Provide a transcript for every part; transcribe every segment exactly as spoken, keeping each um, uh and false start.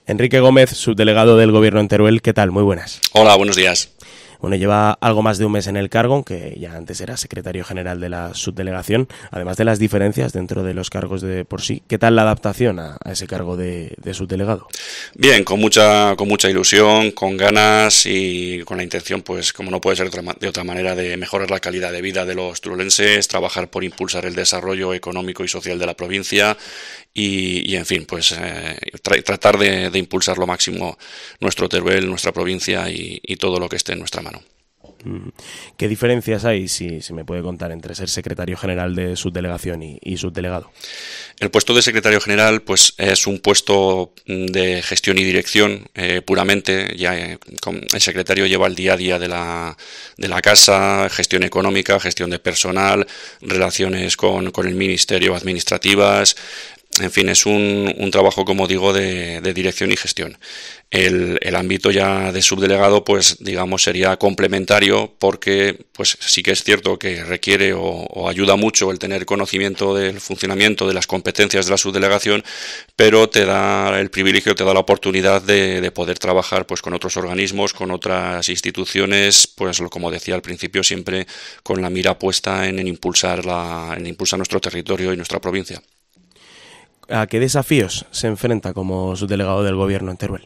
Enrique Gómez, subdelegado del Gobierno en Teruel, ¿qué tal? Muy buenas. Hola, buenos días. Bueno, lleva algo más de un mes en el cargo, aunque ya antes era secretario general de la subdelegación, además de las diferencias dentro de los cargos de por sí. ¿Qué tal la adaptación a, a ese cargo de, de subdelegado? Bien, con mucha con mucha ilusión, con ganas y con la intención, pues como no puede ser de otra manera, de mejorar la calidad de vida de los turulenses, trabajar por impulsar el desarrollo económico y social de la provincia y, y en fin, pues eh, tra tratar de, de impulsar lo máximo nuestro Teruel, nuestra provincia y, y todo lo que esté en nuestra mano. ¿Qué diferencias hay, si, si me puede contar, entre ser secretario general de subdelegación y, y subdelegado? El puesto de secretario general pues es un puesto de gestión y dirección eh, puramente. Ya eh, el secretario lleva el día a día de la, de la casa, gestión económica, gestión de personal, relaciones con, con el ministerio, administrativas. En fin, es un, un trabajo, como digo, de, de dirección y gestión. El, el ámbito ya de subdelegado, pues digamos, sería complementario porque pues sí que es cierto que requiere o, o ayuda mucho el tener conocimiento del funcionamiento, de las competencias de la subdelegación, pero te da el privilegio, te da la oportunidad de, de poder trabajar pues con otros organismos, con otras instituciones, pues como decía al principio, siempre con la mira puesta en, en impulsar la, en impulsar nuestro territorio y nuestra provincia. ¿A qué desafíos se enfrenta como subdelegado del Gobierno en Teruel?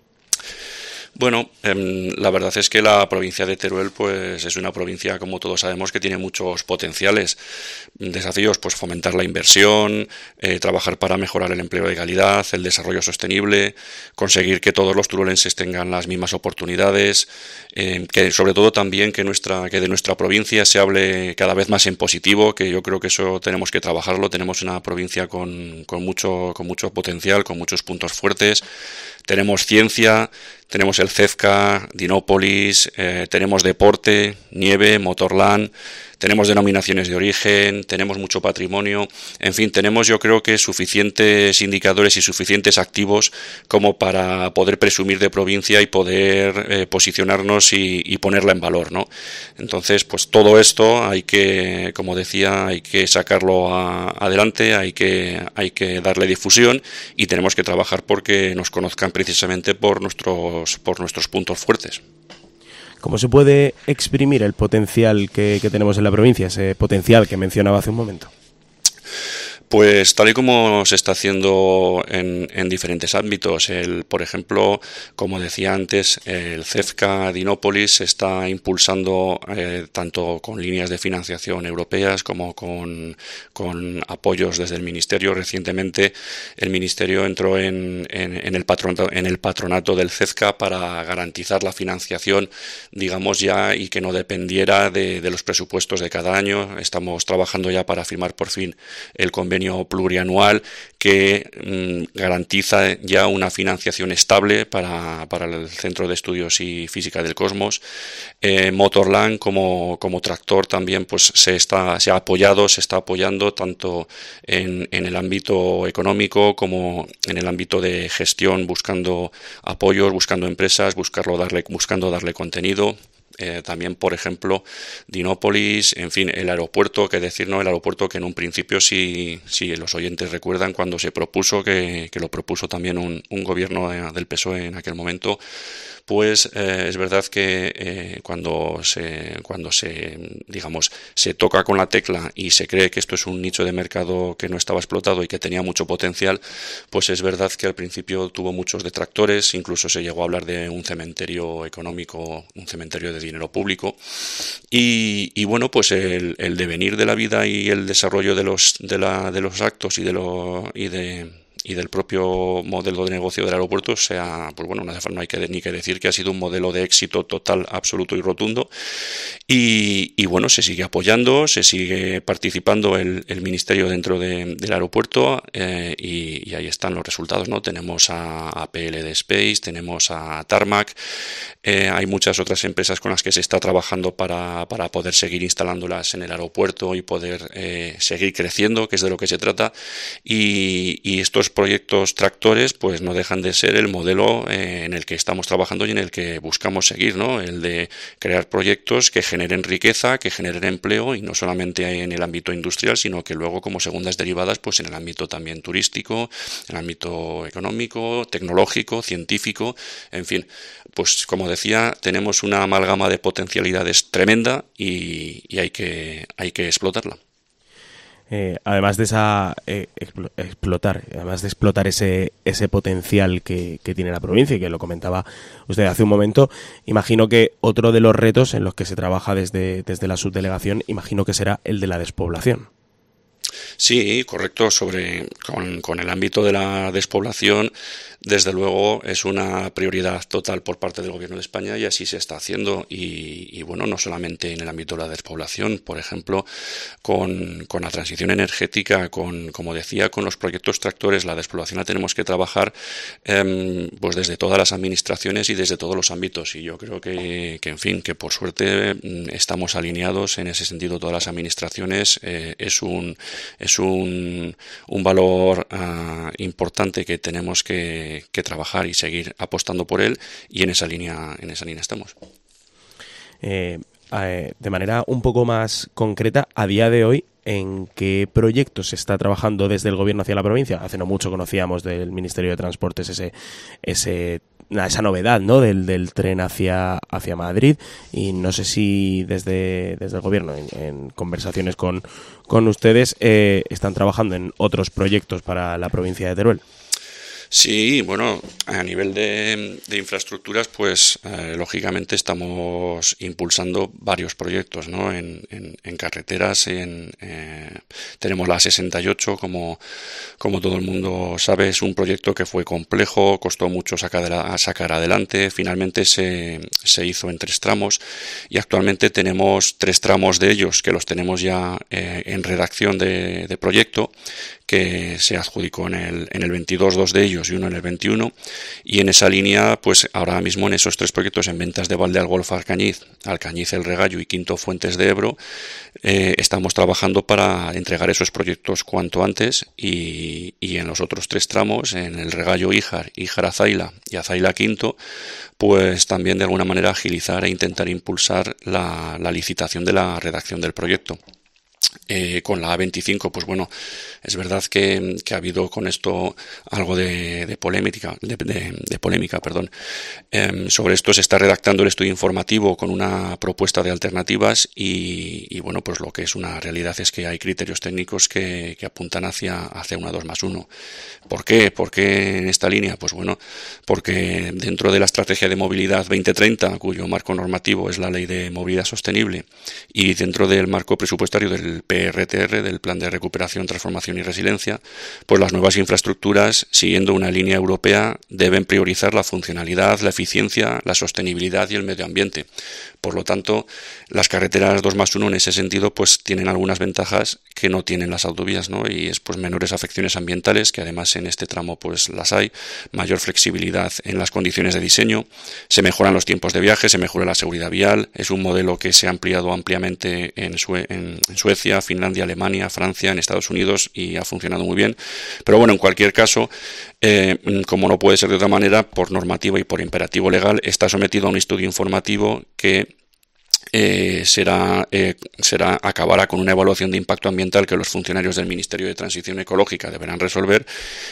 Bueno, eh, la verdad es que la provincia de Teruel pues es una provincia, como todos sabemos, que tiene muchos potenciales. Desafíos, pues fomentar la inversión, eh, trabajar para mejorar el empleo de calidad, el desarrollo sostenible, conseguir que todos los turulenses tengan las mismas oportunidades, eh, que sobre todo también que nuestra que de nuestra provincia se hable cada vez más en positivo, que yo creo que eso tenemos que trabajarlo. Tenemos una provincia con, con mucho con mucho potencial, con muchos puntos fuertes. Tenemos ciencia, tenemos el CEFCA, Dinópolis, eh, tenemos deporte, nieve, Motorland, tenemos denominaciones de origen, tenemos mucho patrimonio, en fin, tenemos yo creo que suficientes indicadores y suficientes activos como para poder presumir de provincia y poder eh, posicionarnos y, y ponerla en valor, ¿no? Entonces, pues todo esto hay que, como decía, hay que sacarlo a, adelante, hay que, hay que darle difusión y tenemos que trabajar porque nos conozcan precisamente por nuestros, por nuestros puntos fuertes. ¿Cómo se puede exprimir el potencial que, que tenemos en la provincia, ese potencial que mencionaba hace un momento? Pues tal y como se está haciendo en, en diferentes ámbitos. El, por ejemplo, como decía antes, el CEFCA Dinópolis se está impulsando eh, tanto con líneas de financiación europeas como con, con apoyos desde el Ministerio. Recientemente el Ministerio entró en, en, en, el patronato, en el patronato del CEFCA para garantizar la financiación, digamos ya, y que no dependiera de, de los presupuestos de cada año. Estamos trabajando ya para firmar por fin el convenio plurianual que mmm, garantiza ya una financiación estable para, para el Centro de Estudios y Física del Cosmos. Eh, Motorland como, como tractor también pues se está se ha apoyado, se está apoyando tanto en, en el ámbito económico como en el ámbito de gestión, buscando apoyos, buscando empresas, buscarlo darle, buscando darle contenido. Eh, también, por ejemplo, Dinópolis, en fin, el aeropuerto, que decir, ¿no? El aeropuerto que en un principio, si, si los oyentes recuerdan, cuando se propuso, que, que lo propuso también un, un gobierno del P S O E en aquel momento, pues eh, es verdad que eh, cuando se cuando se digamos se toca con la tecla y se cree que esto es un nicho de mercado que no estaba explotado y que tenía mucho potencial, pues es verdad que al principio tuvo muchos detractores, incluso se llegó a hablar de un cementerio económico, un cementerio de dinero público y, y bueno, pues el, el devenir de la vida y el desarrollo de los de la de los actos y de lo y de y del propio modelo de negocio del aeropuerto sea, pues bueno, no hay que, ni que decir que ha sido un modelo de éxito total, absoluto y rotundo y, y bueno, se sigue apoyando, se sigue participando el, el Ministerio dentro de, del aeropuerto eh, y, y ahí están los resultados, ¿no? Tenemos a, a P L D Space, tenemos a Tarmac, eh, hay muchas otras empresas con las que se está trabajando para, para poder seguir instalándolas en el aeropuerto y poder eh, seguir creciendo, que es de lo que se trata y, y estos proyectos tractores pues no dejan de ser el modelo eh, en el que estamos trabajando y en el que buscamos seguir, ¿no? El de crear proyectos que generen riqueza, que generen empleo, y no solamente en el ámbito industrial, sino que luego como segundas derivadas pues en el ámbito también turístico, en el ámbito económico, tecnológico, científico, en fin, pues como decía, tenemos una amalgama de potencialidades tremenda y, y hay que hay que explotarla. Eh, además de esa eh, expl- explotar, además de explotar ese ese potencial que, que tiene la provincia y que lo comentaba usted hace un momento, imagino que otro de los retos en los que se trabaja desde, desde la subdelegación, imagino que será el de la despoblación. Sí, correcto. Sobre con, con el ámbito de la despoblación, desde luego es una prioridad total por parte del Gobierno de España y así se está haciendo. Y, y bueno, no solamente en el ámbito de la despoblación, por ejemplo, con, con la transición energética, con, como decía, con los proyectos tractores, la despoblación la tenemos que trabajar eh, pues desde todas las administraciones y desde todos los ámbitos. Y yo creo que, que en fin, que por suerte estamos alineados en ese sentido todas las administraciones. Eh, es un es un, un valor uh, importante que tenemos que, que trabajar y seguir apostando por él, y en esa línea en esa línea estamos. Eh, eh, de manera un poco más concreta, a día de hoy, ¿en qué proyectos se está trabajando desde el Gobierno hacia la provincia? Hace no mucho conocíamos del Ministerio de Transportes ese ese esa novedad, ¿no? del, del tren hacia hacia Madrid, y no sé si desde, desde el Gobierno, en, en conversaciones con, con ustedes, eh, están trabajando en otros proyectos para la provincia de Teruel. Sí, bueno, a nivel de, de infraestructuras, pues eh, lógicamente estamos impulsando varios proyectos, ¿no? En, en, en carreteras, en, eh, tenemos la sesenta y ocho, como, como todo el mundo sabe, es un proyecto que fue complejo, costó mucho sacar, sacar adelante, finalmente se, se hizo en tres tramos y actualmente tenemos tres tramos de ellos que los tenemos ya eh, en redacción de, de proyecto, que se adjudicó en el, en el veintidós, dos de ellos y uno en el veintiuno, y en esa línea, pues ahora mismo en esos tres proyectos, en Ventas de Valdealgolf Alcañiz, Alcañiz El Regallo y Quinto Fuentes de Ebro, eh, estamos trabajando para entregar esos proyectos cuanto antes, y, y en los otros tres tramos, en El Regallo Híjar, Híjar Azaila y Azaila Quinto, pues también de alguna manera agilizar e intentar impulsar la, la licitación de la redacción del proyecto. Eh, con la A veinticinco, pues bueno, es verdad que, que ha habido con esto algo de, de polémica, de, de, de polémica, perdón. Eh, sobre esto se está redactando el estudio informativo con una propuesta de alternativas y, y bueno, pues lo que es una realidad es que hay criterios técnicos que, que apuntan hacia, hacia una dos más uno. ¿Por qué? ¿Por qué en esta línea? Pues bueno, porque dentro de la estrategia de movilidad veinte treinta, cuyo marco normativo es la Ley de Movilidad Sostenible, y dentro del marco presupuestario del P R T R, del Plan de Recuperación, Transformación y Resiliencia, pues las nuevas infraestructuras, siguiendo una línea europea, deben priorizar la funcionalidad, la eficiencia, la sostenibilidad y el medio ambiente. Por lo tanto, las carreteras dos más uno en ese sentido pues tienen algunas ventajas que no tienen las autovías, ¿no? Y es pues menores afecciones ambientales, que además en este tramo pues las hay, mayor flexibilidad en las condiciones de diseño, se mejoran los tiempos de viaje, se mejora la seguridad vial, es un modelo que se ha ampliado ampliamente en, Sue- en, en Suecia, Finlandia, Alemania, Francia, en Estados Unidos, y ha funcionado muy bien. Pero bueno, en cualquier caso, eh, como no puede ser de otra manera, por normativa y por imperativo legal, está sometido a un estudio informativo que Eh, será, eh, será acabará con una evaluación de impacto ambiental que los funcionarios del Ministerio de Transición Ecológica deberán resolver,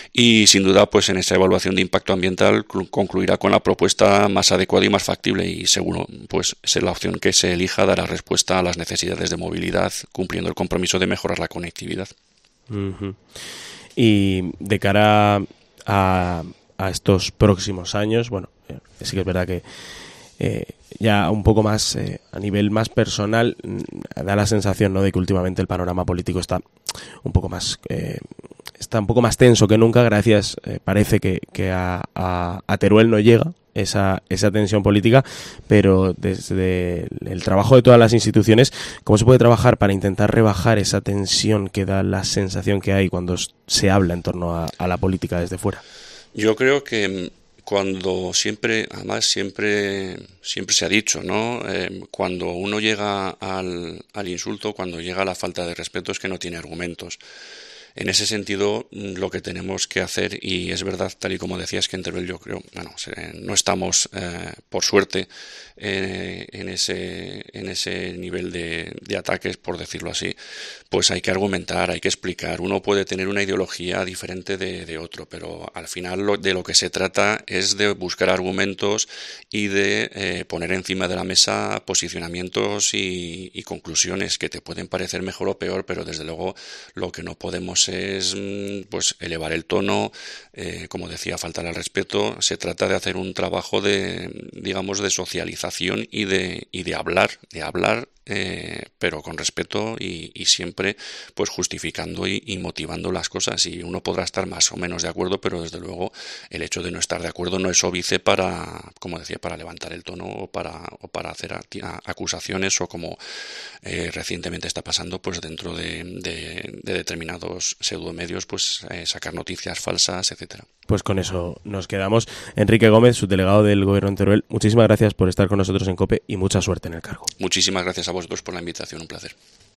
y sin duda pues en esa evaluación de impacto ambiental concluirá con la propuesta más adecuada y más factible, y seguro pues ser la opción que se elija dará respuesta a las necesidades de movilidad, cumpliendo el compromiso de mejorar la conectividad. Uh-huh. Y de cara a, a estos próximos años, bueno, sí que es verdad que Eh, ya un poco más eh, a nivel más personal, da la sensación, ¿no?, de que últimamente el panorama político está un poco más eh, está un poco más tenso que nunca. Gracias, eh, parece que, que a, a, a Teruel no llega esa, esa tensión política, pero desde el trabajo de todas las instituciones, ¿cómo se puede trabajar para intentar rebajar esa tensión que da la sensación que hay cuando se habla en torno a, a la política desde fuera? Yo creo que cuando siempre, además siempre, siempre se ha dicho, ¿no? Eh, cuando uno llega al, al insulto, cuando llega a la falta de respeto, es que no tiene argumentos. En ese sentido, lo que tenemos que hacer, y es verdad, tal y como decías, que en Teruel yo creo, bueno, no estamos, eh, por suerte, eh, en ese en ese nivel de, de ataques, por decirlo así. Pues hay que argumentar, hay que explicar. Uno puede tener una ideología diferente de, de otro, pero al final lo, de lo que se trata es de buscar argumentos y de eh, poner encima de la mesa posicionamientos y, y conclusiones que te pueden parecer mejor o peor, pero desde luego lo que no podemos es pues elevar el tono, eh, como decía, faltar al respeto. Se trata de hacer un trabajo de, digamos, de socialización y de, y de hablar, de hablar Eh, pero con respeto y, y siempre pues justificando y, y motivando las cosas. Y uno podrá estar más o menos de acuerdo, pero desde luego el hecho de no estar de acuerdo no es óbice para, como decía, para levantar el tono o para, o para hacer a, a, acusaciones o como eh, recientemente está pasando pues dentro de, de, de determinados pseudomedios, pues eh, sacar noticias falsas, etcétera. Pues con eso nos quedamos. Enrique Gómez, subdelegado del Gobierno en Teruel, muchísimas gracias por estar con nosotros en COPE y mucha suerte en el cargo. Muchísimas gracias a vosotros por la invitación, un placer.